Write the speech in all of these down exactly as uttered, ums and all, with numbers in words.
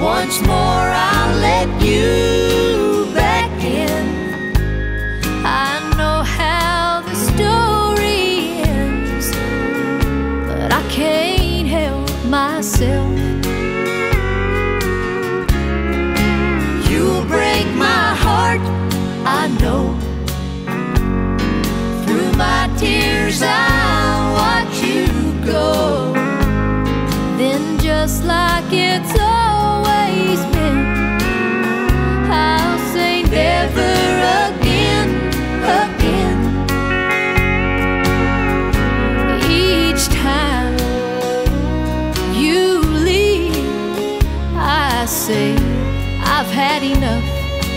Once more I'll let you back in. I know how the story ends, but I can't help myself. You'll break my heart, I know. Through my tears I'll watch you go. Then just like it's always been, I'll say never again, again. Each time you leave, I say I've had enough.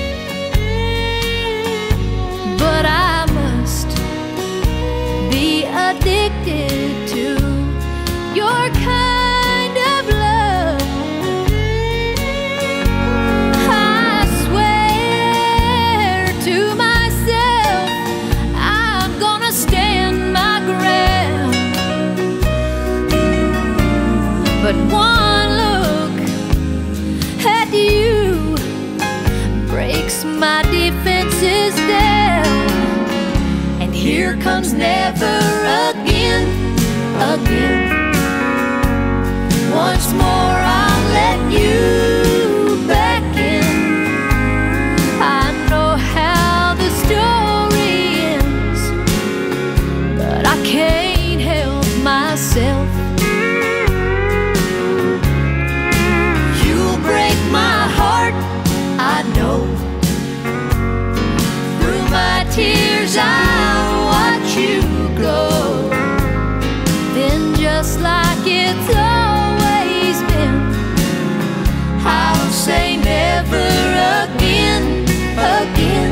But I must be addicted to your kind of love. I swear to myself I'm gonna stand my ground. But one look at you breaks my defenses down. And here comes never again, again. Once more I'll let you back in. I know how the story ends, but I can't help myself. You'll break my heart, I know. Through my tears I'll watch you go. Then just like it's always been, I'll say never again, again.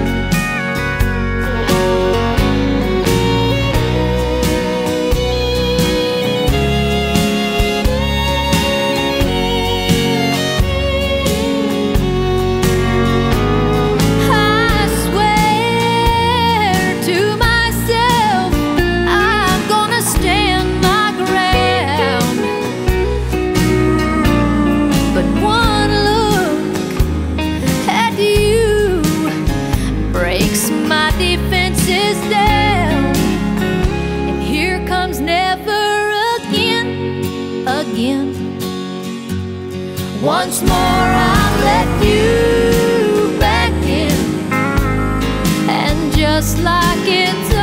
My defenses down, and here comes never again, again. Once more I'll let you back in, and just like it's